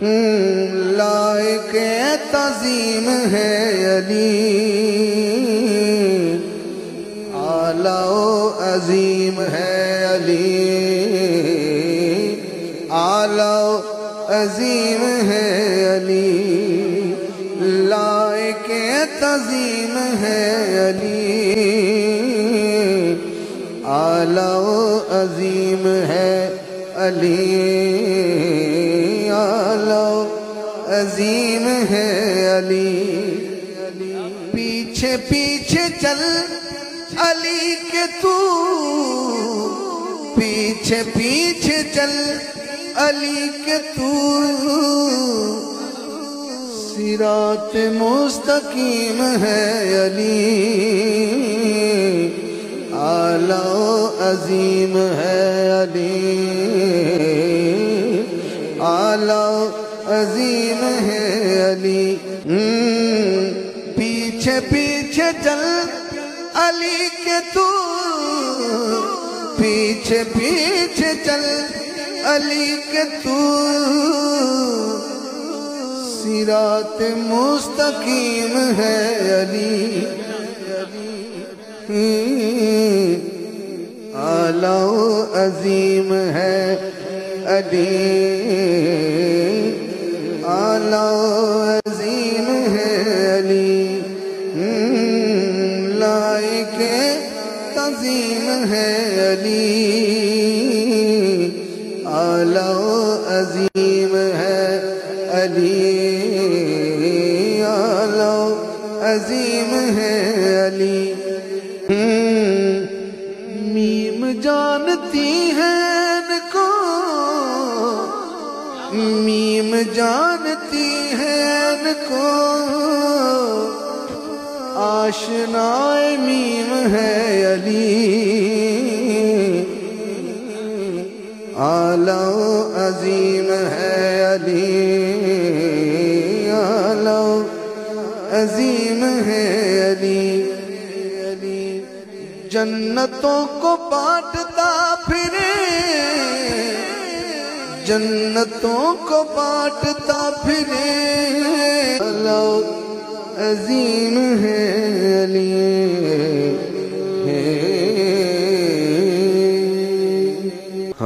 لائق تعظیم ہے علی، اعلیٰ و عظیم ہے علی، اعلیٰ و عظیم ہے علی، لائق تعظیم ہے علی، اعلیٰ و عظیم ہے علی، اعلیٰ و عظیم ہے علی۔ پیچھے پیچھے چل علی کے تو، پیچھے پیچھے چل علی کے تو، صراط مستقیم ہے علی، اعلیٰ و عظیم ہے علی، اعلیٰ و عظیم ہے علی۔ پیچھے پیچھے چل علی کے تو، پیچھے پیچھے چل علی کے تو، صراط مستقیم ہے علی، اعلیٰ و عظیم ہے علی، اعلیٰ و عظیم ہے علی، لائق تعظیم ہے علی، اعلیٰ و عظیم ہے علی، اعلیٰ و عظیم ہے علی۔ میم جانتی ہے ان کو، میم جانتی ہے ان کو، آشنا میم ہے علی، اعلیٰ و عظیم ہے علی، اعلیٰ و عظیم ہے علی۔ جنتوں کو بانٹتا پھرے، جنتوں کو بانٹتا پھرے، اعلیٰ و عظیم ہے علی۔